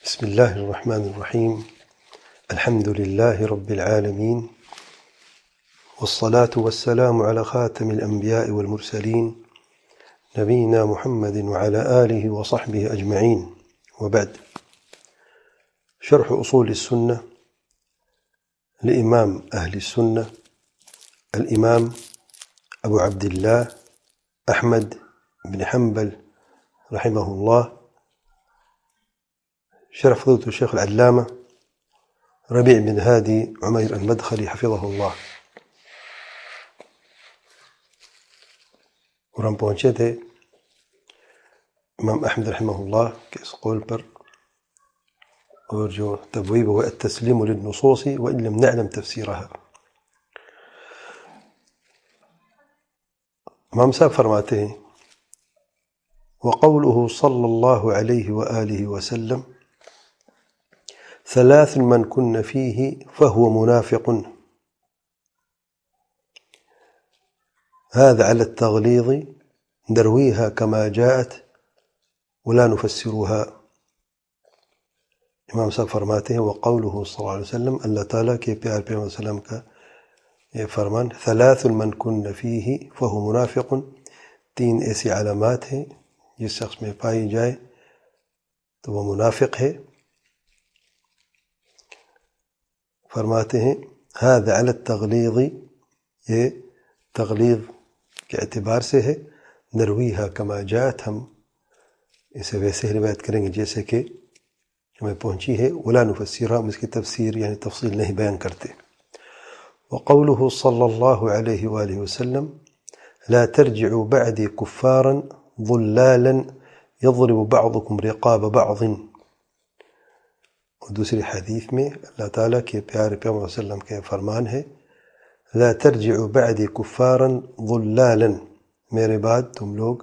بسم الله الرحمن الرحيم. الحمد لله رب العالمين، والصلاة والسلام على خاتم الأنبياء والمرسلين نبينا محمد وعلى آله وصحبه أجمعين، وبعد. شرح أصول السنة لإمام أهل السنة الإمام أبو عبد الله أحمد بن حنبل رحمه الله، شرح فضيلة الشيخ العلامة ربيع بن هادي عمير المدخلي حفظه الله. اور ہم پہنچے تھے امام احمد رحمہ اللہ کے اس قول پر، اور جو تبویب هو التسلیم للنصوص وإن لم نعلم تفسیرها. امام صاحب فرماتے ہیں وقوله صلی اللہ علیہ وآلہ وسلم ثلاث من كن فيه فهو منافق. هذا على التغليظ نرويها كما جاءت ولا نفسرها. امام صاحب فرماتے ہیں وقوله صلی اللہ علیہ وسلم، اللہ تعالیٰ کے پیار پیغمبر صلی اللہ علیہ وسلم کا یہ فرمان، ثلاث من كن فيه فهو منافق، تین ایسی علامات ہیں جس شخص میں پائی جائے تو وہ منافق ہے. فرماتے ہیں هذا على التغلیظ، یہ تغلیظ کے اعتبار سے ہے، نرویها كما جاءت، ہم اسے ویسے روایت کریں گے جیسے کہ ہمیں پہنچی ہے، ولا نفسرها، ہم اس کی تفسیر یعنی تفصیل نہیں بیان کرتے. وقوله صلی اللہ علیہ وآلہ وسلم لا ترجعوا بعدي كفارا ضلالا يضرب بعضكم رقاب بعض. اور دوسری حدیث میں اللہ تعالیٰ کے پیارے پیغمبر صلی اللہ علیہ وسلم کے فرمان ہے لا ترجعوا بعدي كفارا ضلالا، میرے بعد تم لوگ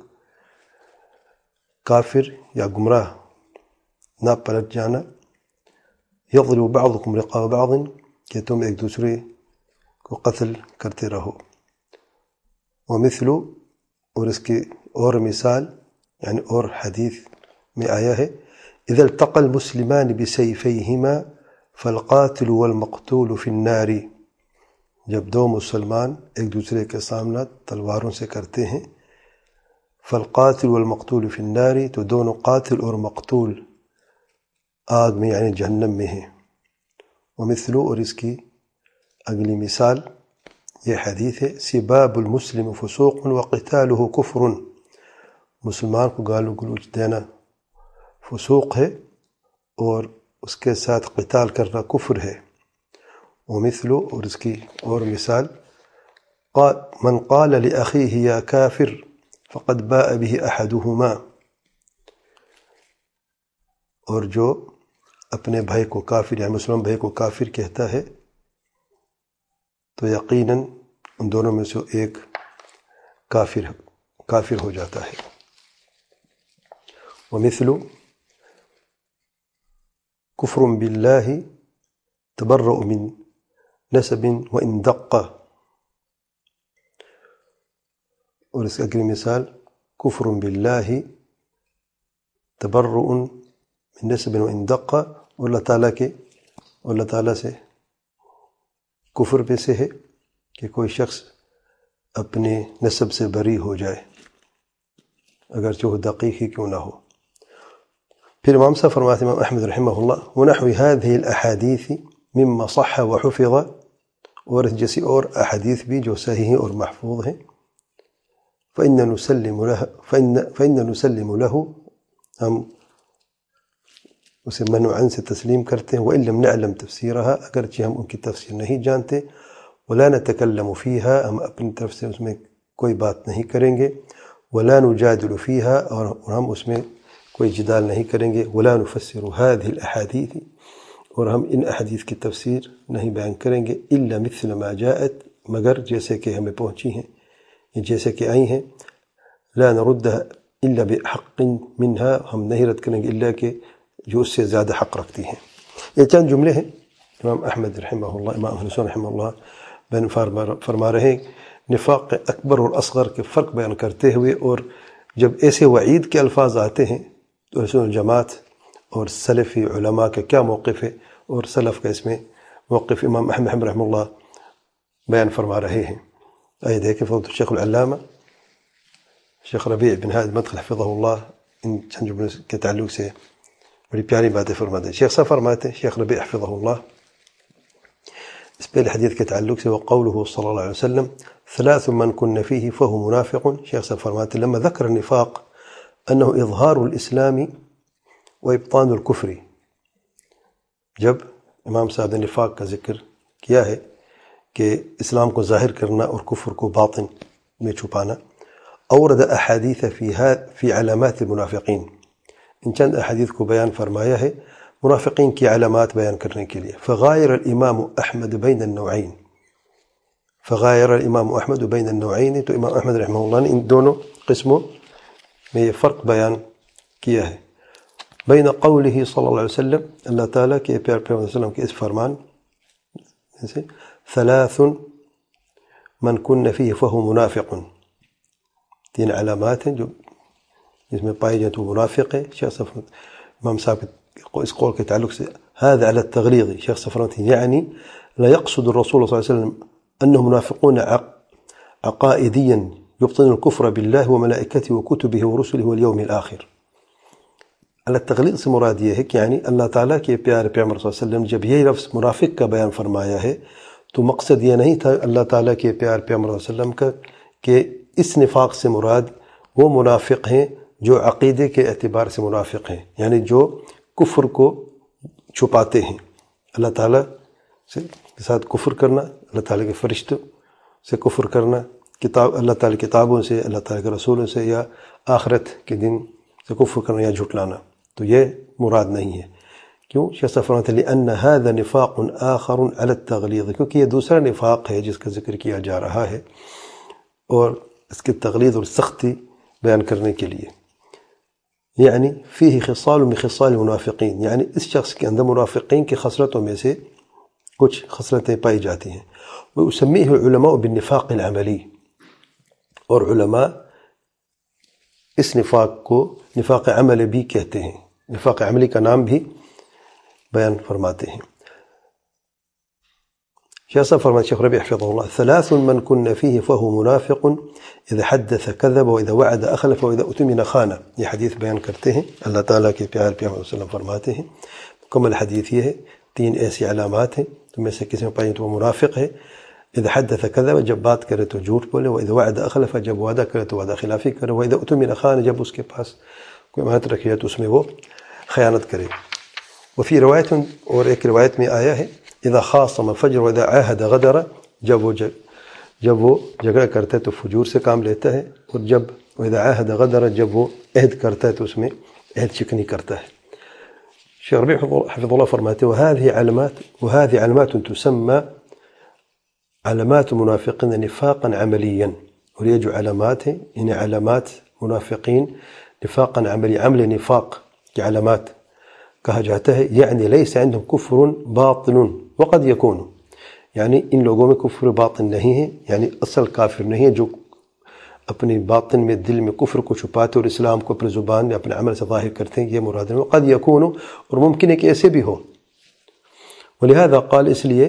کافر یا گمراہ نہ پلٹ جانا. یضرب بعضکم رقاب بعض، کہ تم ایک دوسرے کو قتل کرتے رہو. ومثل، اور اس کی اور مثال یعنی اور حدیث میں آیا ہے اذا التقى المسلمان بسيفيهما فالقاتل والمقتول في النار، جب دو مسلمان ایک دوسرے کے سامنا تلواروں سے کرتے ہیں، فالقاتل والمقتول في النار، تو دونوں قاتل اور مقتول آگ میں یعنی جہنم میں ہیں. ومثل، اور اس کی اگلی مثال یہ حدیث ہے سباب المسلم فسوق وقتاله کفر، مسلمان کو گالو گلوچ دینا فسوق ہے اور اس کے ساتھ قتال کرنا کفر ہے. ومثل، اور اس کی اور مثال من قال لأخيه يا كافر فقد باء به أحدهما، اور جو اپنے بھائی کو کافر یعنی مسلمان بھائی کو کافر کہتا ہے تو یقیناً ان دونوں میں سے ایک کافر ہو جاتا ہے. ومثل کفر باللہ تبرؤ من نسب وإن دق، اور اس کی اگلی مثال کفر باللہ تبرؤ من نسب وإن دق، اور اللہ تعالیٰ سے کفر پہ سے ہے کہ کوئی شخص اپنے نسب سے بری ہو جائے اگرچہ وہ دقیق ہی کیوں نہ ہو. پھر امام صاحب فرماتے امام احمد رحمہ اللہ ونحو هذه الاحادیث مما صح وحفظ، اور جیسی اور احادیث بھی جو صحیح اور محفوظ ہیں، فإن نسلم له، ہم اسے منوعاً سے تسلیم کرتے ہیں. وإن لم نعلم تفسیرها، اگرچہ ہم ان کی تفسیر نہیں جانتے. ولا نتکلم فیها، ہم اپنی طرف سے اس میں کوئی بات نہیں کریں گے. ولا نجادل فیها، اور ہم اس میں کوئی جدال نہیں کریں گے. ولا نفسر هذه الاحادیث، اور ہم ان احادیث کی تفسیر نہیں بیان کریں گے. الا مثل ما جاءت، مگر جیسے کہ ہمیں پہنچی ہیں جیسے کہ آئی ہیں. لا نردها الا بحق منها، ہم نہیں رد کریں گے الا کہ جو اس سے زیادہ حق رکھتی ہیں. یہ چند جملے ہیں امام احمد رحمہ اللہ، امام اہل سنت رحمہ اللہ بیان فرما رہے ہیں نفاق اکبر اور اصغر کے فرق بیان کرتے ہوئے. اور جب ایسے وعید کے الفاظ آتے ہیں تو اہل سنت الجماعت اور سلفی علماء کا کیا موقف ہے اور سلف کا اس میں موقف امام احمد رحمہ اللہ بیان فرما رہے ہیں. آئیے دیکھیں فضیلۃ الشیخ العلامہ شیخ ربیع بن ہادی مدخل حفظہ اللہ ان چند جملوں کے تعلق سے بڑی پیاری باتیں فرماتے ہیں. شیخ صاحب فرماتے ہیں شیخ ربیع حفظہ اللہ اس پہلے حدیث کے تعلق سے وقوله صلی اللہ علیہ وسلم ثلاث من كن فيه فهو منافق. شیخ صاحب فرماتے ہیں لما ذکر النفاق انه اظہار الاسلام وابطان الكفر. جب امام صاحب نے نفاق کا ذکر کیا ہے کہ اسلام کو ظاہر کرنا اور کفر کو باطن میں چھپانا، اورد احادیث فی علامات المنافقین، ان چند احادیث کو بیان فرمایا ہے منافقین کی علامات بیان کرنے کے لیے. فغایر الامام احمد بین النوعین، فغایر الامام احمد بین النوعین، تو امام احمد رحمہ اللہ نے ان دونوں قسموں میں یہ فرق بیان کیا ہے. بین قوله صلی اللہ علیہ وسلم، اللہ تعالیٰ کے پیار پیغمبر صلی اللہ علیہ وسلم کے اس فرمان سے ثلاث من کن فیہ فہو منافق، تین علامات ہیں جو جس میں پائی جائیں تو منافق ہے. شیخ صفر امام صاحب اس قول کے تعلق سے هذا على التغلیظ، شیخ صفر یعنی لا يقصد الرسول صلی اللہ علیہ وسلم انه منافقون عقائدیا يبطن الكفر بالله وملائكته وكتبه ورسله واليوم الآخر. اللہ تغلیظ سے مراد یہ ہے کہ یعنی اللہ تعالیٰ کے پیارے پیغمبر صلی اللہ علیہ وسلم جب یہ لفظ منافق کا بیان فرمایا ہے تو مقصد یہ نہیں تھا اللہ تعالیٰ کے پیارے پیغمبر صلی اللہ علیہ وسلم کا کہ اس نفاق سے مراد وہ منافق ہیں جو عقیدے کے اعتبار سے منافق ہیں، یعنی جو کفر کو چھپاتے ہیں. اللہ تعالیٰ کے ساتھ کفر کرنا، اللہ تعالیٰ کے فرشتوں سے کفر کرنا، اللہ تعالیٰ کی کتابوں سے، اللہ تعالیٰ کے رسولوں سے، یا آخرت کے دن سے کفر کرنا یا جھٹلانا، تو یہ مراد نہیں ہے. کیوں؟ شیخ صاحب فرماتے ہیں لأن هذا نفاق آخر على التغلیظ، کیونکہ یہ دوسرا نفاق ہے جس کا ذکر کیا جا رہا ہے اور اس کی تغلیظ اور سختی بیان کرنے کے لیے. یعنی فیہ خصال من خصال المنافقین، یعنی اس شخص کے اندر منافقین کی خصلتوں میں سے کچھ خصلتیں پائی جاتی ہیں. ويسميه العلماء بالنفاق العملی، اور علماء اس نفاق کو نفاق عملی بھی کہتے ہیں، نفاق عملی کا نام بھی بیان فرماتے ہیں. شیخ صاحب فرماتے شیخ ربیع حفظہ اللہ ثلاث من کن فیہ فہو منافق اذا حدث کذب واذا وعد اخلف واذا اؤتمن خان. یہ حدیث بیان کرتے ہیں اللہ تعالیٰ کے پیارے پیغمبر صلی اللہ علیہ وسلم فرماتے ہیں مکمل حدیث یہ ہے تین ایسی علامات ہیں تو میں سے کسی میں پائیں تو وہ منافق ہے. اذا حدث کذب، جب بات کرے تو جھوٹ بولے، واذا وعد اخلف، جب وعدہ کرے تو وعدہ خلافی کرے، واذا اؤتمن خان، جب اس کے پاس کوئی امانت رکھی ہے تو اس میں وہ خیانت کرے. وفی روایت، اور ایک روایت میں آیا ہے اذا خاصم فجر واذا عاہد غدر، جب وہ جھگڑا کرتا ہے تو فجور سے کام لیتا ہے، اور جب واذا عاہد غدر، جب وہ عہد کرتا ہے تو اس میں عہد شکنی کرتا ہے. شیخ ربیع حفظ اللہ فرماتے وهذه علامات تسمى علامات منافقین نفاقا عملیا، اور یہ جو علامات ہیں انہیں علامات منافقین نفاقا عملی، عمل نفاق کی علامات کہا جاتا ہے. یعنی لیس عندهم کفر باطن وقد یکون، یعنی ان لوگوں میں کفر باطن نہیں ہے، یعنی اصل کافر نہیں ہے جو اپنی باطن میں دل میں کفر کو چھپاتے اور اسلام کو اپنے زبان یا اپنے عمل سے ظاہر کرتے ہیں، یہ مراد ہے. وقد یکون، اور ممکن ہے کہ ایسے بھی ہو. ولہذا قال، اس لیے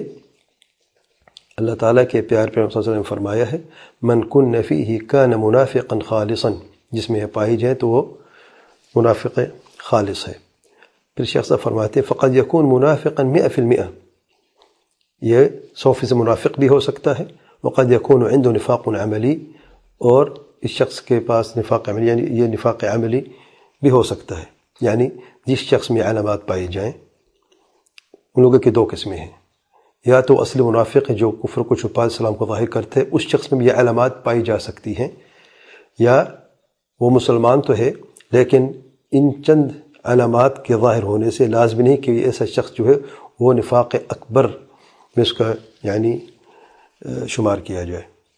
اللہ تعالیٰ کے پیار پیغمبر صلی اللہ علیہ وسلم نے فرمایا ہے من کن فیہ کان منافقا خالصا، جس میں یہ پائی جائے تو وہ منافق خالص ہے. پھر شیخ صاحب فرماتے ہیں فقد یکون منافقا 100%، یہ 100% منافق بھی ہو سکتا ہے. وقد یکون عنده نفاق عملی، اور اس شخص کے پاس نفاق عملی، یعنی یہ نفاق عملی بھی ہو سکتا ہے. یعنی جس شخص میں علامات پائی جائیں، ان لوگوں کی دو قسمیں ہیں، یا تو اصل منافق ہے جو کفر کو چھپا اسلام کو ظاہر کرتے ہیں، اس شخص میں بھی یہ علامات پائی جا سکتی ہیں، یا وہ مسلمان تو ہے لیکن ان چند علامات کے ظاہر ہونے سے لازم نہیں کہ ایسا شخص جو ہے وہ نفاق اکبر میں اس کا یعنی شمار کیا جائے.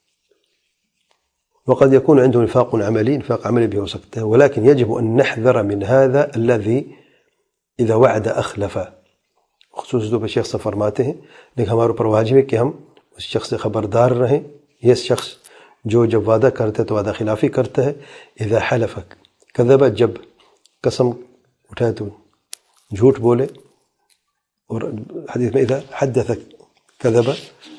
وقد يكون عنده نفاق عملي، نفاق عملي بھی ہو سکتا ہے. ولكن يجب أن نحذر من هذا الذي إذا وعد أخلف، خصوص طور پر شیخ سے فرماتے ہیں لیکن ہمارے اوپر واجب ہے کہ ہم اس شخص سے خبردار رہیں. یہ شخص جو جب وعدہ کرتا ہے تو وعدہ خلافی کرتا ہے. اذا حلف کذب، جب قسم اٹھائے تو جھوٹ بولے، اور حدیث میں اذا حدث کذب،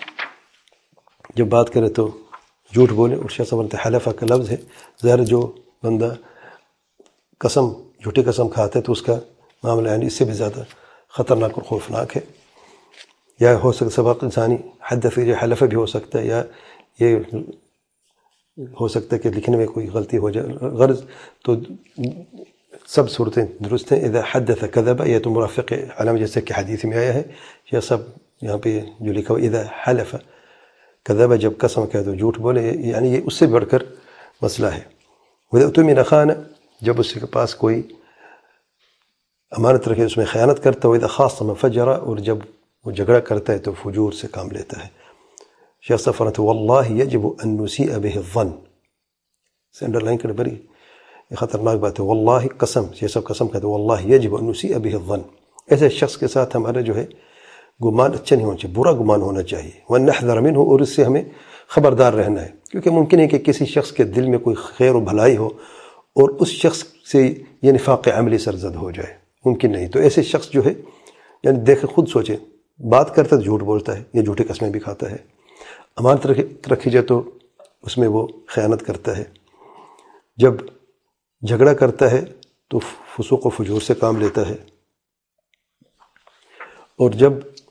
جب بات کرے تو جھوٹ بولے، اور شیخ صاحب نے حلفہ کا لفظ ہے، ظاہر جو بندہ قسم جھوٹی قسم کھاتا ہے تو اس کا معاملہ یعنی اس سے بھی زیادہ خطرناک اور خوفناک ہے. یا ہو سکتا سبق انسانی حدث یہ حلفہ بھی ہو سکتا ہے، یا یہ ہو سکتا ہے کہ لکھنے میں کوئی غلطی ہو جائے، غرض تو سب صورتیں درست ہیں. اذا حدث کذب، یہ تو مرافق علامہ جیسے کہ حدیث میں آیا ہے، یہ سب یہاں پہ جو لکھا ہو اذا حلف کذب، جب قسم کہے تو جھوٹ بولے، یعنی یہ اس سے بڑھ کر مسئلہ ہے. وَإِذَا اؤْتُمِنَ خَانَ، جب اس کے پاس کوئی امانت رکھے اس میں خیانت کرتا ہے. وَإِذَا خَاصَمَ فَجَرَ، اور جب وہ جھگڑا کرتا ہے تو فجور سے کام لیتا ہے. شیخ صاحب فرماتے ہیں واللہ یجب ان نسیء به الظن، سے انڈر لائن کرے، بڑی یہ خطرناک بات ہے. واللہ قسم، یہ سب قسم کہتے ہیں واللہ یجب ان نسیء به الظن، ایسے شخص کے ساتھ ہمارا جو ہے گمان اچھا نہیں ہونا چاہیے، برا گمان ہونا چاہیے. وَنَحْذَرَ مِنْهُ، اور اس سے ہمیں خبردار رہنا ہے، کیونکہ ممکن ہے کہ کسی شخص کے دل میں کوئی خیر و بھلائی ہو اور اس شخص سے یہ نفاق عملی سرزد ہو جائے، ممکن نہیں. تو ایسے شخص جو ہے یعنی دیکھیں، خود سوچیں، بات کرتا ہے جھوٹ بولتا ہے یا جھوٹی قسمیں بھی کھاتا ہے، امانت رکھی جائے تو اس میں وہ خیانت کرتا ہے، جب جھگڑا کرتا ہے تو فسوق و فجور سے کام لیتا ہے، اور جب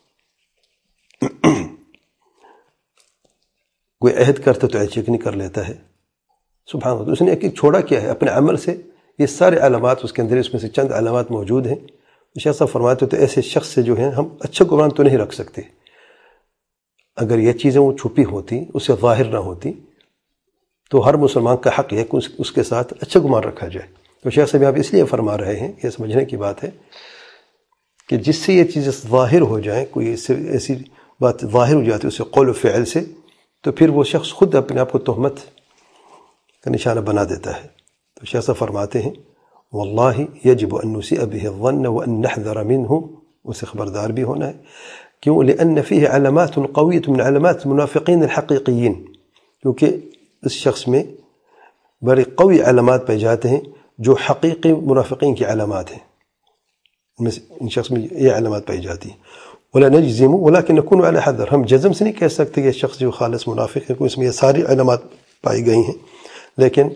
کوئی عہد کرتا تو عہد چکنی کر لیتا ہے. سبحان اللہ، اس نے ایک چھوڑا کیا ہے اپنے عمل سے، یہ سارے علامات اس کے اندر، اس میں سے چند علامات موجود ہیں. شیخ صاحب فرماتے تو ایسے شخص سے جو ہے ہم اچھا گمان تو نہیں رکھ سکتے. اگر یہ چیزیں وہ چھپی ہوتی، اس سے ظاہر نہ ہوتی، تو ہر مسلمان کا حق ہے کہ اس کے ساتھ اچھا گمان رکھا جائے. تو شیخ صاحب آپ اس لیے فرما رہے ہیں، یہ سمجھنے کی بات ہے کہ جس سے یہ چیزیں ظاہر ہو جائیں، کوئی ایسی بات ظاہر ہو جاتی ہے اس سے قول و فعل سے، تو پھر وہ شخص خود اپنے آپ کو تہمت کا نشانہ بنا دیتا ہے. تو شیخ صاحب فرماتے ہیں واللہ یجب ان نسیء به الظن وان نحذر منه، اسے خبردار بھی ہونا ہے. کیوں؟ لأن فيه علامات قویۃ من علامات المنافقین الحقیقیین، کیونکہ اس شخص میں بڑی قوی علامات پائے جاتے ہیں جو حقیقی منافقین کی علامات ہیں، ان شخص میں یہ علامات پائی جاتی ہیں. ولا نجزم ولكن نكون على حذر، ہم جزم سے نہیں کہہ سکتے کہ یہ شخص جو خالص منافق ہے، کوئی اس میں یہ ساری علامات پائی گئی ہیں، لیکن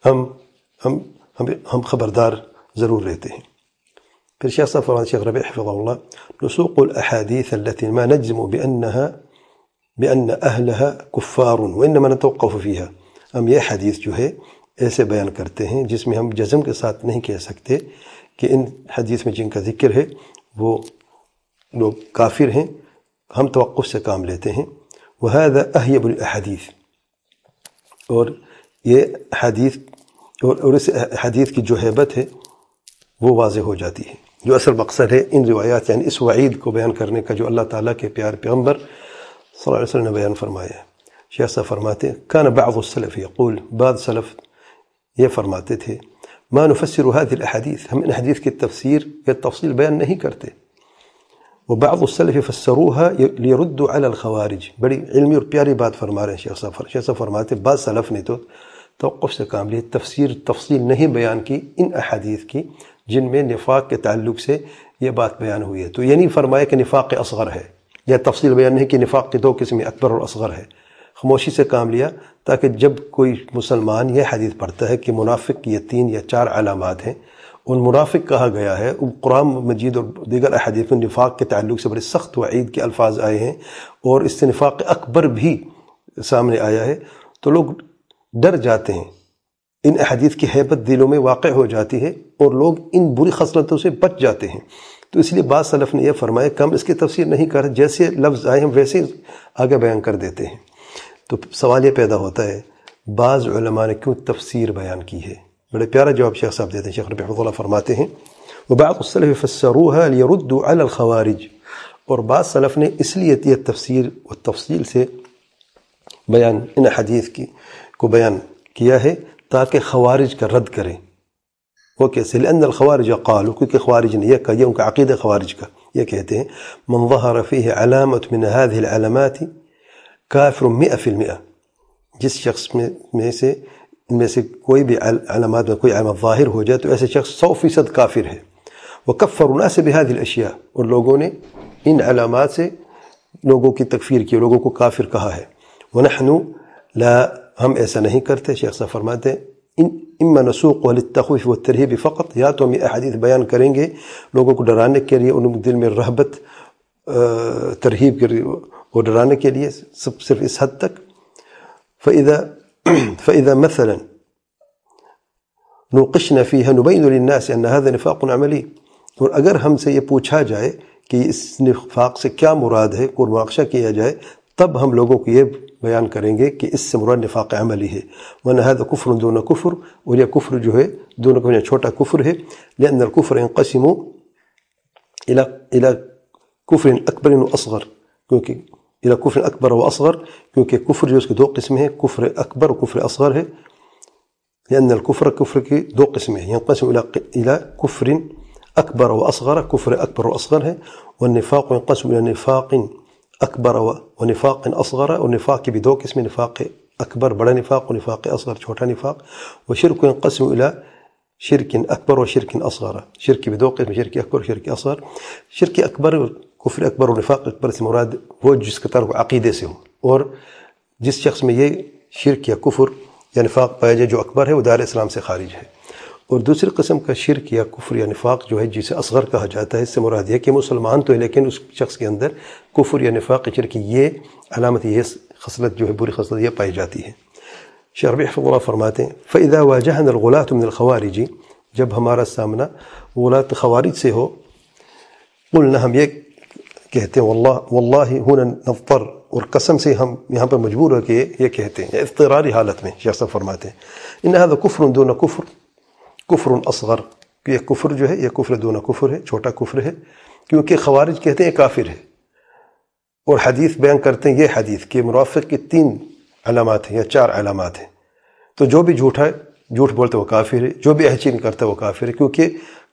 ہم خبردار ضرور رہتے ہیں. پھر شیخ صاحب فرمان شیخ ربیع حفظہ اللہ، نسوق الاحاديث التي ما نجزم بأن أهلها كفار وإنما نتوقف فيها، ہم یہ حدیث جو ہے ایسے بیان کرتے ہیں جس میں ہم جزم کے ساتھ نہیں کہہ سکتے کہ ان حدیث میں جن کا ذکر ہے وہ لوگ کافر ہیں، ہم توقف سے کام لیتے ہیں. وهذا أهيب الأحاديث، اور یہ حدیث اور اس حدیث کی جو ہیبت ہے وہ واضح ہو جاتی ہے. جو اصل مقصد ہے ان روایات، یعنی اس وعید کو بیان کرنے کا جو اللہ تعالیٰ کے پیار پیغمبر صلی اللہ علیہ وسلم نے بیان فرمایا ہے. شیخ صاحب فرماتے ہیں کان بعض السلف یقول، بعض سلف یہ فرماتے تھے ما نفسر هذه الاحاديث، ہم ان حدیث کی تفسیر یا تفصیل بیان نہیں کرتے. وبعض السلف فسروها ليردوا على الخوارج، بڑی علمی اور پیاری بات فرما رہے ہیں شیخ صاحب. شیخ صاحب فرماتے ہیں بعض سلف نے تو توقف سے کام لیے، تفصیل نہیں بیان کی ان احادیث کی جن میں نفاق کے تعلق سے یہ بات بیان ہوئی ہے. تو یہ نہیں فرمایا کہ نفاق اصغر ہے، یا تفصیل بیان نہیں کہ نفاق کے دو قسم، اکبر اور اصغر ہے. خاموشی سے کام لیا تاکہ جب کوئی مسلمان یہ حدیث پڑھتا ہے کہ منافق کی یہ 3 یا 4 علامات ہیں، ان منافق کہا گیا ہے، قرآن مجید اور دیگر احادیث میں نفاق کے تعلق سے بڑے سخت وعید کے الفاظ آئے ہیں، اور اس سے نفاق اکبر بھی سامنے آیا ہے، تو لوگ ڈر جاتے ہیں، ان احادیث کی ہیبت دلوں میں واقع ہو جاتی ہے اور لوگ ان بری خصلتوں سے بچ جاتے ہیں. تو اس لیے بعض سلف نے یہ فرمایا کہ ہم اس کی تفسیر نہیں کر، جیسے لفظ آئے ہم ویسے آگے بیان کر دیتے ہیں. تو سوال یہ پیدا ہوتا ہے بعض علماء نے کیوں تفسیر بیان کی ہے؟ بڑے پیارا جواب شیخ صاحب دیتے ہیں. شیخ ربیع حفظہ اللہ فرماتے ہیں وبعض السلف فسروها ليردوا على الخوارج، اور بعض سلف نے اس لیے یہ تفسیر و تفصیل سے بیان ان حدیث کو بیان کیا ہے تاکہ خوارج کا رد کریں. وہ کیسے؟ لأن الخوارج قالوا، کیونکہ خوارج نے یہ کہا، یہ ان کا عقیدہ خوارج کا، یہ کہتے ہیں من ظہر فیہ علامت من هذه العلامات کافر 100%، جس شخص میں سے ان میں سے کوئی بھی علامات میں کوئی علامت ظاہر ہو جائے تو ایسے شخص 100% کافر ہے. وکفروا الناس بهذه الاشیاء، اور لوگوں نے ان علامات سے لوگوں کی تکفیر کی، لوگوں کو کافر کہا ہے. ونحن لا، ہم ایسا نہیں کرتے. شیخ صاحب فرماتے ہیں اما نسوق للتخویف والترہیب فقط، یا تو ہم یہ احادیث بیان کریں گے لوگوں کو ڈرانے کے لیے، ان دل میں رہبت ترہیب کے اور ڈرانے کے لیے، صرف اس حد تک. فإذا مثلا نوقشنا فيها نبين للناس أن هذا نفاق عملی، اور اگر ہم سے یہ پوچھا جائے کہ اس نفاق سے کیا مراد ہے، اور مناقشہ کیا جائے، تب ہم لوگوں کو یہ بیان کریں گے کہ اس سے مراد نفاق عملی ہے. وَأَنَّ هَذَا كُفْرٌ دُونَ كُفْرٍ، اور یہ کفر جو ہے دونوں کا چھوٹا کفر ہے. لأن الكفر ينقسم إلى كفر أكبر وأصغر، کیونکہ إلى كفر أكبر وأصغر، کیونکہ کفر جو اس کے دو قسم ہیں، کفر اکبر و کفر اصغر ہے. لأن الكفر کفر کی دو قسمیں ہیں، ينقسم إلى كفر أكبر وأصغر، کفر اکبر و اصغر ہے. والنفاق ينقسم إلى نفاق اکبر ونفاق اصغر، اور نفاق کی بھی دو قسمیں، نفاق اکبر بڑا نفاق و نفاق اصغر چھوٹا نفاق. وشرک ينقسم الى شرک اکبر و شرک اصغر، شرک کی بھی دو قسم، شرک اکبر و شرک اصغر. شرک اکبر، کفر اکبر و نفاق اکبر سے مراد وہ جس کا تعلق عقیدے سے ہو، اور جس شخص میں یہ شرک یا کفر یا نفاق پایا جائے جو اکبر ہے، وہ دائرہ اسلام سے خارج ہے. اور دوسری قسم کا شرک یا کفر یا نفاق جو ہے جسے اصغر کہا جاتا ہے، اس سے مراد یہ کہ مسلمان تو ہے لیکن اس شخص کے اندر کفر یا نفاق شرک کی یہ علامت، یہ خصلت جو ہے بری خصلت یہ پائی جاتی ہے. شیخ ربیع حفظہ اللہ فرماتے ہیں فَإِذَا وَاجَهَنَا الْغُلَاةُ مِنَ الْخَوَارِجِ، جب ہمارا سامنا غلاة خوارج سے ہو، قلنا، ہم یہ کہتے ہیں، واللہ هنا نضطر، اور قسم سے ہم یہاں پر مجبور ہو کہ یہ کہتے ہیں، اضطراری حالت میں. شیخ صاحب فرماتے ہیں ان هذا كفر دون كفر، کفر اصغر، کہ یہ کفر جو ہے یہ کفر دون کفر ہے، چھوٹا کفر ہے. کیونکہ خوارج کہتے ہیں کافر ہے، اور حدیث بیان کرتے ہیں یہ حدیث کہ منافق کی 3 علامات ہیں یا 4 علامات ہیں. تو جو بھی جھوٹ بولتا ہے وہ کافر ہے، جو بھی احچی نہیں کرتا وہ کافر ہے. کیونکہ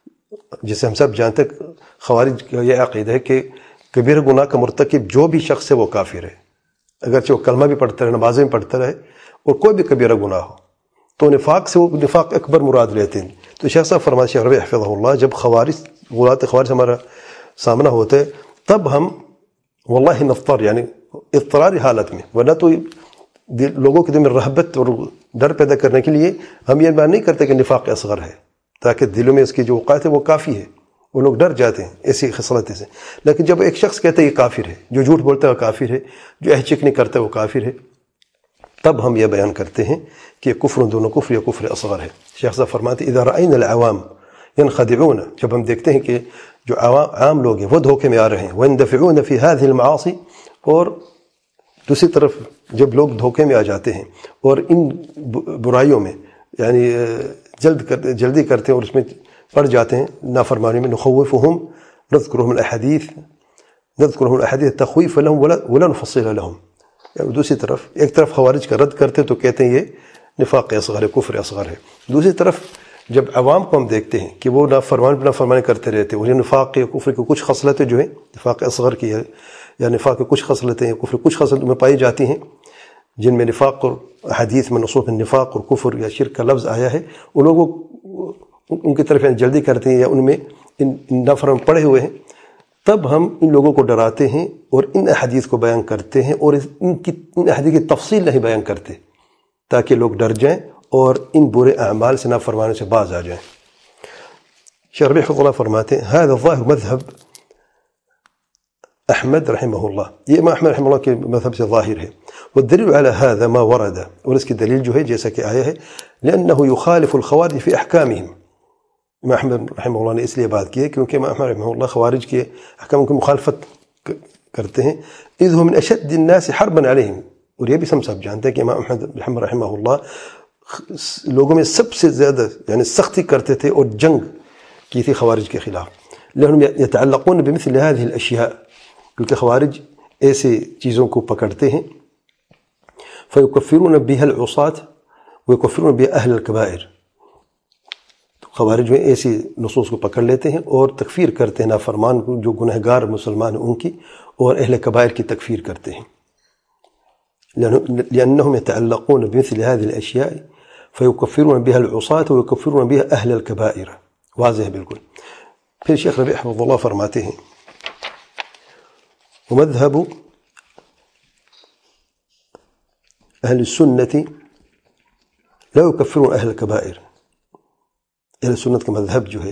جسے ہم سب جانتے ہیں خوارج کا یہ عقیدہ ہے کہ کبیرہ گناہ کا مرتکب جو بھی شخص ہے وہ کافر ہے، اگرچہ وہ کلمہ بھی پڑھتا رہے، نمازیں بھی پڑھتا رہے، اور کوئی بھی کبیرہ گناہ ہو. تو نفاق سے وہ نفاق اکبر مراد لیتے ہیں. تو شیخ صاحب فرماتے ہیں، شیخ ربیع حفظہ اللہ، جب غلاة خوارج ہمارا سامنا ہوتا ہے تب ہم واللہ نفطر، یعنی اضطراری حالت میں، ورنہ تو لوگوں کے دل میں رہبت اور ڈر پیدا کرنے کے لیے ہم یہ بات نہیں کرتے کہ نفاق اصغر ہے، تاکہ دلوں میں اس کی جو اوقات ہے وہ کافی ہے، وہ لوگ ڈر جاتے ہیں ایسی خصلت سے. لیکن جب ایک شخص کہتا ہے یہ کافر ہے، جو جھوٹ بولتا ہے وہ کافر ہے، جو احچک نہیں کرتا ہے وہ کافر ہے، تب ہم یہ بیان کرتے ہیں کہ کفر دون کفر یا کفر اصغر ہے. شیخ صاحب فرماتے ہیں اذا رأینا العوام ينخدعون، جب ہم دیکھتے ہیں کہ جو عام لوگ ہیں وہ دھوکے میں آ رہے ہیں، ويندفعون في هذه المعاصي، اور دوسری طرف جب لوگ دھوکے میں آ جاتے ہیں اور ان برائیوں میں یعنی جلدی کرتے ہیں اور اس میں پڑ جاتے ہیں نافرمانی میں، نخوفهم نذكرهم الاحاديث تخويفا لهم ولا نفصل لهم. دوسری طرف ایک طرف خوارج کا رد کرتے تو کہتے ہیں یہ نفاق اصغر ہے، کفر اصغر ہے. دوسری طرف جب عوام کو ہم دیکھتے ہیں کہ وہ نافرمانی کرتے رہتے ہیں، اور یہ نفاق یا کفر کی کچھ خصلتیں جو ہیں نفاق اصغر کی یا نفاق کی کچھ خصلتیں یا کفر کچھ خصلتوں میں پائی جاتی ہیں جن میں نفاق، اور حدیث میں نصوص میں نفاق اور کفر یا شرک کا لفظ آیا ہے، ان لوگوں ان کی طرف جلدی کرتے ہیں یا ان میں ان نافرمان پڑے ہوئے ہیں، تب ہم ان لوگوں کو ڈراتے ہیں اور ان احادیث کو بیان کرتے ہیں، اور ان احادیث کی تفصیل نہیں بیان کرتے تاکہ لوگ ڈر جائیں اور ان برے اعمال سے نافرمانی سے باز آ جائیں. شیخ ربیع حفظہ اللہ فرماتے ہیں هذا الظاهر مذهب احمد رحمہ اللہ، یہ امام احمد رحمہ اللہ کے مذہب سے ظاہر ہے. والدلیل على هذا ما ورد، اور اس کی دلیل جو ہے جیسا کہ آیا ہے، لأنه يخالف الخوارج في احکامهم. امام احمد رحمہ اللہ نے اس لیے بات کی ہے کیونکہ امام احمد رحمہ اللہ خوارج کے احکام کی مخالفت کرتے ہیں. اذ هو من اشد الناس حربا عليهم، اور یہ بھی ہم سب جانتے ہیں کہ امام احمد رحمہ اللہ لوگوں میں سب سے زیادہ یعنی سختی کرتے تھے اور جنگ کی تھی خوارج کے خلاف. لأنهم يتعلقون بمثل هذه الاشیاء، کیونکہ خوارج ایسے چیزوں کو پکڑتے ہیں، فيكفرون بها العصاة ويكفرون بها اهل الكبائر. خوارج میں ایسی نصوص کو پکڑ لیتے ہیں اور تکفیر کرتے ہیں نافرمان کو جو گنہگار مسلمان ہیں ان کی، اور اہل کبائر کی تکفیر کرتے ہیں. لأنهم يتعلقون بمثل هذه الأشياء فيكفرون بها العصاة ويكفرون بها أهل الكبائر. واضح بالکل. پھر شیخ ربیع حفظہ اللہ فرماتے ہیں ومذهب اہل السنت لا يكفرون اہل الکبائر، اہل سنت کا مذہب جو ہے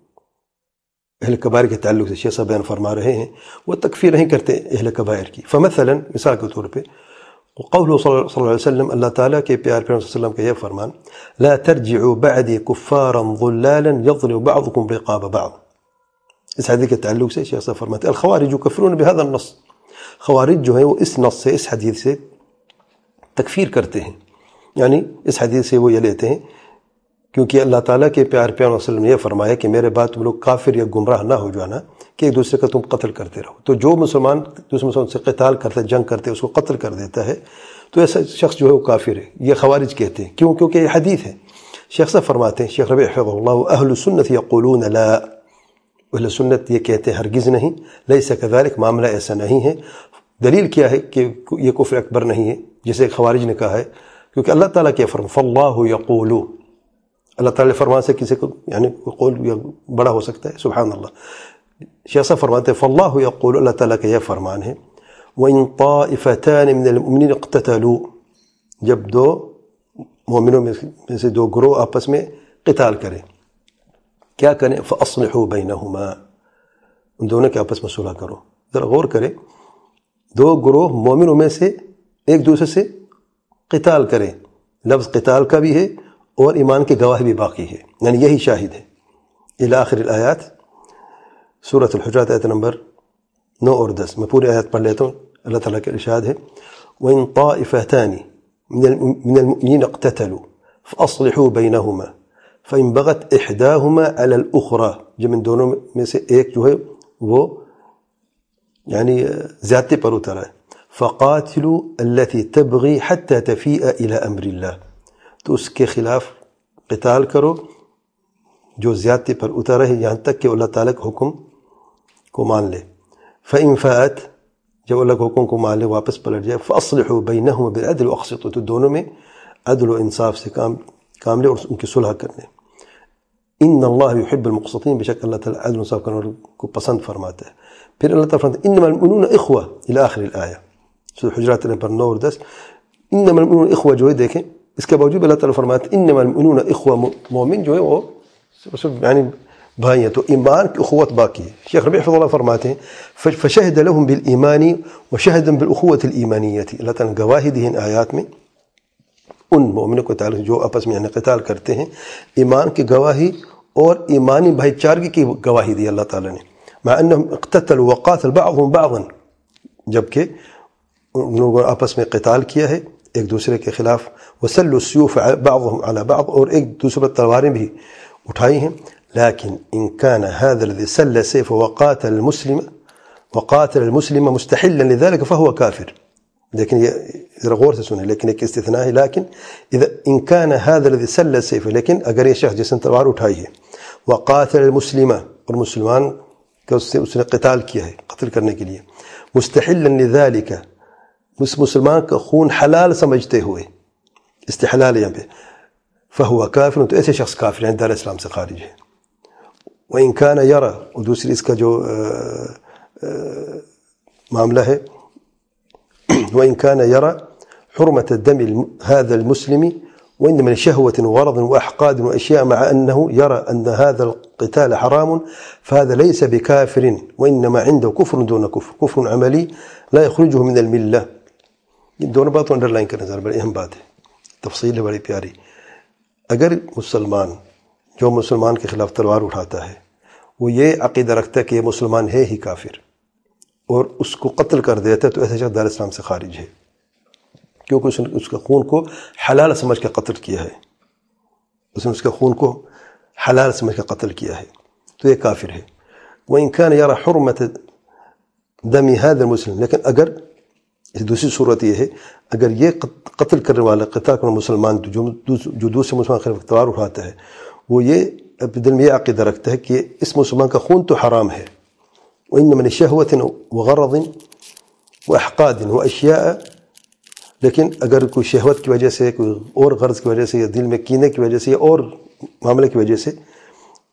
اہل کبائر کے تعلق سے شیخ صاحب بیان فرما رہے ہیں وہ تکفیر نہیں کرتے اہل کبائر کی. فمثلا مثال کے طور پہ قول صلی اللہ علیہ وسلم، اللہ تعالیٰ کے پیار پیغمبر صلی اللہ علیہ وسلم کا یہ فرمان لا ترجعوا بعدی کفارا ضلالا یضرب بعضکم رقاب بعض. اس حدیث کے تعلق سے شیخ صاحب فرماتے ہیں الخوارج یکفرون بهذا النص، خوارج جو ہیں وہ اس نص سے، اس حدیث سے تکفیر کرتے ہیں. یعنی اس حدیث سے وہ یہ لیتے ہیں کیونکہ اللہ تعالیٰ کے پیار پیغمبر صلی اللہ علیہ وسلم نے یہ فرمایا کہ میرے بعد تم لوگ کافر یا گمراہ نہ ہو جانا کہ ایک دوسرے کا تم قتل کرتے رہو. تو جو مسلمان دوسرے مسلمان سے قتال کرتا ہے، جنگ کرتے اس کو قتل کر دیتا ہے تو ایسا شخص جو ہے وہ کافر ہے. یہ خوارج کہتے ہیں. کیوں؟ کیونکہ یہ حدیث ہے. شیخ صاحب فرماتے ہیں، شیخ ربیع حفظہ اللہ، اہل السنت یقولون لا، اہل سنت یہ کہتے ہیں ہرگز نہیں، لیس کذالک، معاملہ ایسا نہیں ہے. دلیل کیا ہے کہ یہ کفر اکبر نہیں ہے جسے خوارج نے کہا ہے؟ کیونکہ اللہ تعالیٰ کے فرمان فاللہ یقول، اللہ تعالیٰ فرمان سے کسی کو یعنی قول بڑا ہو سکتا ہے؟ سبحان اللہ. شیخ صاحب فرماتے ہیں فاللہ یقول، اللہ تعالیٰ کا یہ فرمان ہے وَإِن طَائِفَتَانِ مِنَ الْمُؤْمِنِينَ اقْتَتَلُوا، جب دو مومنوں میں سے دو گروہ آپس میں قتال کریں، کیا کریں؟ فَأَصْلِحُوا بَيْنَهُمَا، ان دونوں کے آپس میں صلح کرو. ذرا غور کریں، دو گروہ مومنوں میں سے ایک دوسرے سے قتال کریں، لفظ قتال کا بھی ہے اور ایمان کی گواہی بھی باقی ہے، یعنی یہی شاہد ہے. الی آخر الآیات، سورۃ الحجرات آیت نمبر 9 اور 10. میں پورے آیات پڑھ لیتا ہوں. اللہ تعالیٰ کا ارشاد ہے وَإِن طَائِفَتَانِ مِنَ الْمُؤْمِنِينَ اقْتَتَلُوا فَأَصْلِحُوا بَيْنَهُمَا فَإِن بَغَتْ إِحْدَاهُمَا عَلَى الْأُخْرَى، جب ان دونوں میں سے ایک جو ہے وہ یعنی زیادتی پر اترا ہے، فَقَاتِلُوا الَّتِي تَبْغِي حَتَّى تَفِيءَ إِلَى أَمْرِ اللَّهِ، تو اس کے خلاف قتال کرو جو زیادتی پر اترا ہے یہاں تک کہ اللہ تعالیٰ کے حکم کو مان لے. فَإِن فَاءَتْ، جب اللہ کے حکم کو مان لے واپس پلٹ جائے، فَأَصْلِحُوا بَيْنَهُمَا بِالْعَدْلِ وَأَقْسِطُوا، تو دونوں میں عدل و انصاف سے کام لے اور ان کی صلح کر لیں. ان اللہ یحب المقسطین، بے شک اللہ تعالیٰ عدل و انصاف کرنے والوں کو پسند فرماتا ہے. پھر اللہ تعالیٰ فرماتا ہے انما المؤمنون اخوہ الی آخر الآیہ، سورۃ حجرات نمبر 9 اور 10. انما المؤمنون اخوہ جو ہے دیکھیں، اس کے باوجود اللہ تعالیٰ فرماتا ہے انما المؤمنون اخوہ، مومن جو ہے وہ یعنی بھائی ہیں، تو ایمان کی اخوت باقی ہے. شیخ ربیع حفظہ اللہ فرماتے ہیں فشہد لهم بالایمان وشہد بالاخوۃ الایمانیۃ، اللہ تعالیٰ نے گواہی دی ان آیات میں ان مومنوں کو تعلق جو آپس میں یعنی قتال کرتے ہیں، ایمان کی گواہی اور ایمانی بھائی چارگی کی گواہی دی اللہ تعالیٰ نے. مع انہم اقتتلوا وقاتل بعضهم بعضا، جبکہ ان لوگوں نے آپس میں قتال کیا ہے ایک دوسرے کے خلاف. وسلوا السیوف بعضهم على بعض، اور ایک دوسرے پر تلواریں بھی اٹھائی ہیں. لیکن ان كان هذا الذي سل سيفه وقاتل المسلم مستحلا لذلك فهو كافر. لیکن یہ ذرا غور سے سنیں، لیکن ایک استثناء ہے، لیکن اذا ان كان هذا الذي سل سيفه، لیکن اگر یہ شخص جس نے تلوار اٹھائی ہے وقاتل المسلم، اور مسلمان کا اس نے قتال کیا ہے قتل کرنے کے لیے، مستحلا لذلك، اس مسلمان کا خون حلال سمجھتے ہوئے، استحلال یہاں پہ، فهو کافر، تو ایسے شخص کافر یعنی دار اسلام سے خارج ہے. وَإِن كَانَ يَرَى، اور دوسری اس کا جو معاملہ ہے وَإِن كَانَ يَرَى حُرْمَةَ الدَّمِ هذا المسلم وإنما لشهوة وغرض وأحقاد وأشياء، مع أنه يرى أن هذا القتال حرام فهذا ليس بكافر، وإنما عنده كفر دون كفر، كفر عملي لا يخرجه من الملة. یہ دونوں باتوں انڈر لائن کرنا ذرا بڑی اہم بات ہے، تفصیل ہے بڑی پیاری. اگر مسلمان جو مسلمان کے خلاف تلوار اٹھاتا ہے وہ یہ عقیدہ رکھتا ہے کہ یہ مسلمان ہے ہی کافر اور اس کو قتل کر دیتا ہے، تو ایسا شخص دار اسلام سے خارج ہے، کیونکہ اس نے اس کے خون کو حلال سمجھ کے قتل کیا ہے، اس نے اس کے خون کو حلال سمجھ کے قتل کیا ہے، تو یہ کافر ہے. وَإِن كَانَ يَرَى حُرْمَةَ دَمِ هَذَا الْمُسْلِمِ، لیکن اگر دوسری صورت یہ ہے اگر یہ قتل کرنے والا قتال کرنے مسلمان جو دوسرے مسلمان خلاف تلوار اٹھاتا ہے وہ یہ دل میں یہ عقیدہ رکھتا ہے کہ اس مسلمان کا خون تو حرام ہے، وَإِنَّمَا لِشَهْوَةٍ وَغَرَضٍ وَأَحْقَادٍ وَأَشْيَاءَ، لیکن اگر کوئی شہوت کی وجہ سے، کوئی اور غرض کی وجہ سے، یا دل میں کینے کی وجہ سے، یا اور معاملے کی وجہ سے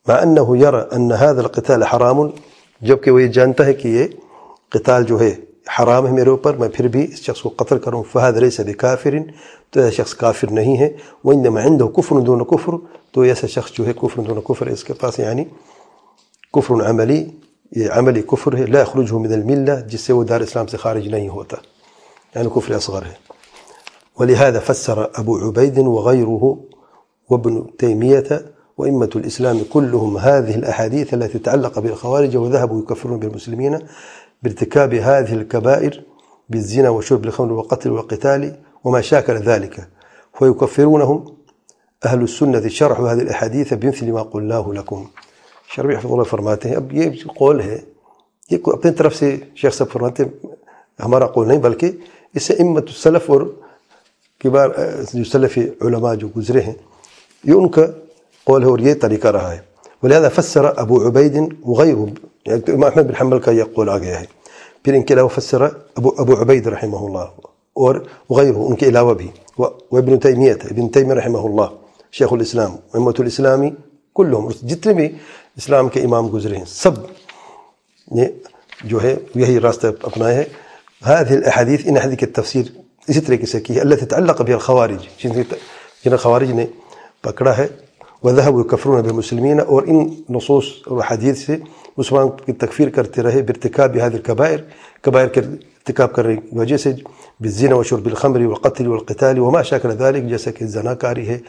مع أنه يرى أن هذا القتال حرام، جبکہ وہ یہ جانتا ہے کہ یہ قتال جو ہے حرام ہے میرے اوپر، میں پھر بھی اس شخص کو قتل کروں، فهذا ليس بكافر، تو ایسا شخص کافر نہیں ہے، وإنما عنده كفر دون كفر، تو ایسا شخص جو ہے کفر دون کفر، اس کے پاس یعنی کفر عملی، یہ عملی کفر ہے، لا يخرجه من الملة، جس سے وہ دار اسلام سے خارج نہیں ہوتا، یعنی کفر اصغر ہے۔ ولهذا فسر أبو عبيد وغيره وابن تيمية وإمة الإسلام كلهم هذه الأحاديث التي تتعلق بالخوارج، وذهبوا يكفرون بالمسلمين بارتكاب هذه الكبائر بالزنا وشرب الخمر وقتل وقتال وما شاكل ذلك، ويكفرونهم أهل السنة شرحوا هذه الأحاديث بمثل ما قلناه لكم۔ شرح حفظ اللہ فرماتے ہیں، اب یہ قول ہے، یہ اپنی طرف سے شیخ صاحب فرماتے ہیں، ہمارا قول نہیں، بلکہ اس سے امت السلف اور کبار جو سلفی علماء جو گزرے ہیں یہ ان کا قول ہے اور یہ طریقہ رہا ہے۔ ولہذا فسر ابو عبید وغیرہ، یعنی امام احمد بن حنبل کا یہ قول آ گیا ہے، پھر ان کے علاوہ فسر ابو عبید رحمہ اللہ اور وغیرہ، ان کے علاوہ بھی، وابن تیمیہ، ابن تیمیہ رحمہ اللہ، شیخ الاسلام، امت الاسلامی کلہم، جتنے بھی اسلام کے امام گزرے ہیں سب نے جو ہے یہی راستہ اپنایا ہے۔ هذه الاحادیث، ان حدیث کی تفسیر اسی طریقے سے کی ہے، التي تعلق بها الخوارج، جنہیں خوارج نے پکڑا ہے، وذهبوا يكفرون بالمسلمين، اور ان نصوص اور حدیث سے مسلمان کی تکفیر کرتے رہے، بارتکاب هذه الكبائر، کبائر کے ارتکاب کرنے کی وجہ سے، بالزنا وشرب الخمر والقتل والقتال وما شاكل ذلك، جیسا کہ زناکاری ہے،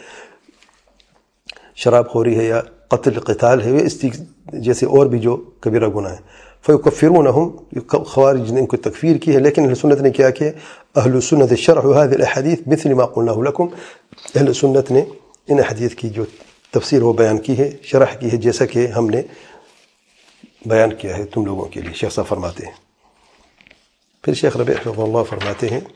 شراب خوری ہے، یا قتل قتال ہے، اس جیسے اور بھی جو کبیرہ گناہ ہیں۔ فیکفرونہم، خوارج نے ان کو تکفیر کی ہے، لیکن اہل سنت نے کیا کیا؟ اہل سنت شرح هذه الاحادیث مثل ما قلناه لكم، اہل سنت نے ان حدیث کی جو تفسیر وہ بیان کی ہے، شرح کی ہے، جیسا کہ ہم نے بیان کیا ہے تم لوگوں کے لیے، شیخ صاحب فرماتے ہیں۔ پھر شیخ ربیع حفظہ اللہ فرماتے ہیں،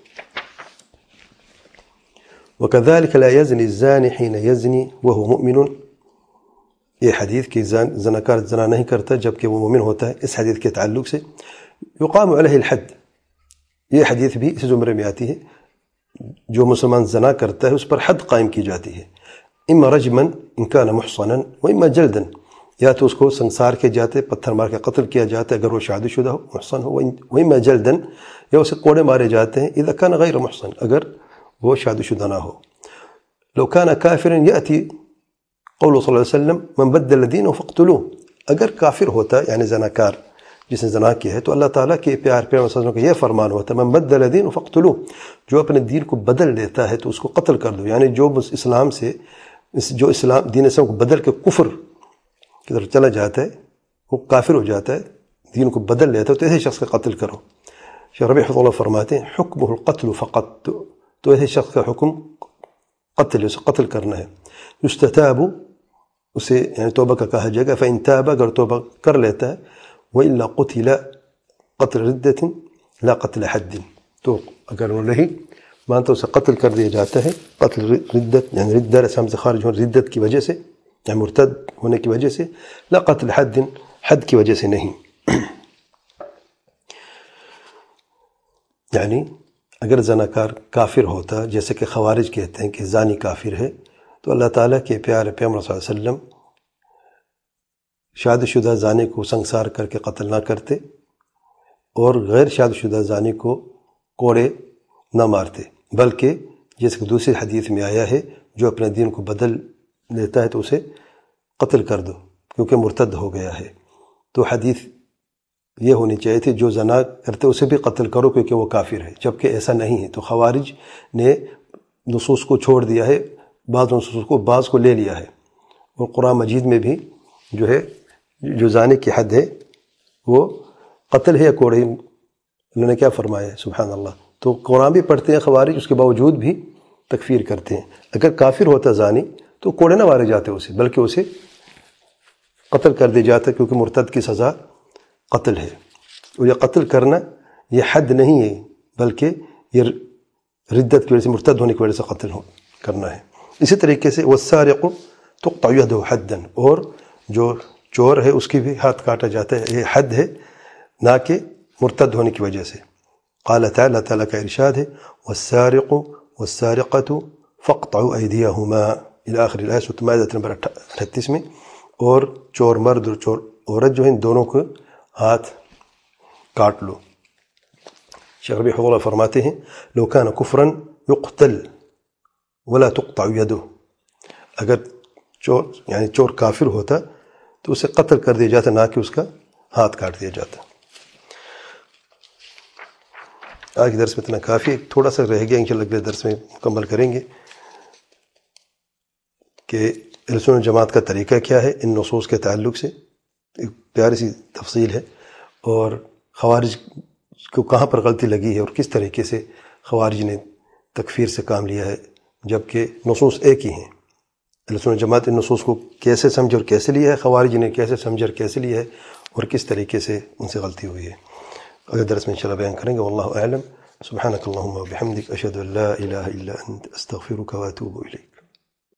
وكذلك لا يزني الزاني حين يزني وهو مؤمن، یہ حدیث کہ زناکار زنا نہیں کرتا جبکہ وہ مومن ہوتا ہے، اس حدیث کے تعلق سے یقام علیہ الحد، یہ حدیث بھی اس زمرے میں آتی ہے، جو مسلمان زنا کرتا ہے اس پر حد قائم کی جاتی ہے، اما رجما ان كان محصنا واما جلدا، یا تو اس کو سنسار کے جاتے، پتھر مار کے قتل کیا جاتا ہے اگر وہ شادی شدہ ہو، محصن ہو، واما جلدا، یا اسے کوڑے مارے جاتے ہیں اذا كان غیر محصن، اگر وہ شادی شدہ نہ ہو۔ لو كان كافرا يأتي قول صلی اللہ علیہ وسلم من بدل دینه فاقتلوه، اگر کافر ہوتا یعنی زناکار جس نے زنا کیا ہے تو اللہ تعالیٰ کے پیار صلی اللہ علیہ وسلم کا یہ فرمان ہوتا من بدل دینه فاقتلوه، جو اپنے دین کو بدل دیتا ہے تو اس کو قتل کر دو، یعنی جو اسلام سے، جو اسلام دین اسلام کو بدل کے کفر کی طرف چلا جاتا ہے، وہ کافر ہو جاتا ہے، دین کو بدل لیتا ہے، تو ایسے شخص کا قتل کرو۔ شیخ ربیع حفظہ اللہ فرماتے ہیں حکمہ القتل فقط، تو ایسے شخص کا حکم قتل، اسے قتل کرنا ہے۔ یستتاب، اسے یعنی توبہ کا کہا جائے گا، فإن تاب، اگر توبہ کر لیتا ہے، وإلا قتل قتل ردت لا قتل حد، تو اگر وہ نہیں مانتا اسے قتل کر دیا جاتا ہے، قتل ردت یعنی ردت اسلام سے خارج ہونے، ردت کی وجہ سے یعنی مرتد ہونے کی وجہ سے، لا قتل حد، حد کی وجہ سے نہیں۔ یعنی اگر زناکار کافر ہوتا، جیسے کہ خوارج کہتے ہیں کہ زانی کافر ہے، تو اللہ تعالیٰ کے پیارے پیغمبر صلی اللہ علیہ وسلم شادی شدہ زانی کو سنسار کر کے قتل نہ کرتے، اور غیر شادی شدہ زانی کو کوڑے نہ مارتے، بلکہ جیسے کہ دوسری حدیث میں آیا ہے جو اپنے دین کو بدل لیتا ہے تو اسے قتل کر دو کیونکہ مرتد ہو گیا ہے۔ تو حدیث یہ ہونی چاہیے تھی جو زنا کرتے اسے بھی قتل کرو کیونکہ وہ کافر ہے، جبکہ ایسا نہیں ہے۔ تو خوارج نے نصوص کو چھوڑ دیا ہے، بعض نصوص کو بعض کو لے لیا ہے، اور قرآن مجید میں بھی جو ہے جو زانی کی حد ہے وہ قتل ہے یا کوڑے، انہوں نے کیا فرمایا ہے، سبحان اللہ۔ تو قرآن بھی پڑھتے ہیں خوارج، اس کے باوجود بھی تکفیر کرتے ہیں۔ اگر کافر ہوتا زانی تو کوڑے نہ مارے جاتے اسے، بلکہ اسے قتل کر دیا جاتا کیونکہ مرتد کی سزا قتل ہے، اور یہ قتل کرنا یہ حد نہیں ہے بلکہ یہ ردت کی وجہ سے، مرتد ہونے کی وجہ سے قتل کرنا ہے۔ اسی طریقے سے والسارق تقطع یدہ حدا، اور جو چور ہے اس کی بھی ہاتھ کاٹا جاتا ہے، یہ حد ہے نہ کہ مرتد ہونے کی وجہ سے۔ قال تعالی، اللہ تعالیٰ کا ارشاد ہے والسارق والسارقة فاقطعوا ایدیہما، الی آخر الآیت، سورۃ مائدہ نمبر 38 میں۔ اور چور مرد اور چور عورت جو ہیں ان دونوں کو ہاتھ کاٹ لو۔ شیخ ربیع حفظہ اللہ فرماتے ہیں لو کان کفرا یقتل ولا تقطع یدہ، اگر چور کافر ہوتا تو اسے قتل کر دیا جاتا، نہ کہ اس کا ہاتھ کاٹ دیا جاتا۔ آج کے درس میں اتنا کافی، تھوڑا سا رہ گیا، انشاءاللہ اگلے درس میں مکمل کریں گے کہ اہل سنت جماعت کا طریقہ کیا ہے ان نصوص کے تعلق سے، ایک پیاری سی تفصیل ہے، اور خوارج کو کہاں پر غلطی لگی ہے اور کس طریقے سے خوارج نے تکفیر سے کام لیا ہے، جبکہ نصوص ایک ہی ہیں۔ اہل سنت جماعت ان نصوص کو کیسے سمجھ اور کیسے لیا ہے، خوارج نے کیسے سمجھ اور کیسے لیا ہے، اور کس طریقے سے ان سے غلطی ہوئی ہے، اگلے درس میں انشاءاللہ بیان کریں گے۔ واللہ اعلم، سبحانک اللہم وبحمدک، اشہد ان لا الہ الا انت، استغفرک واتوب الیک۔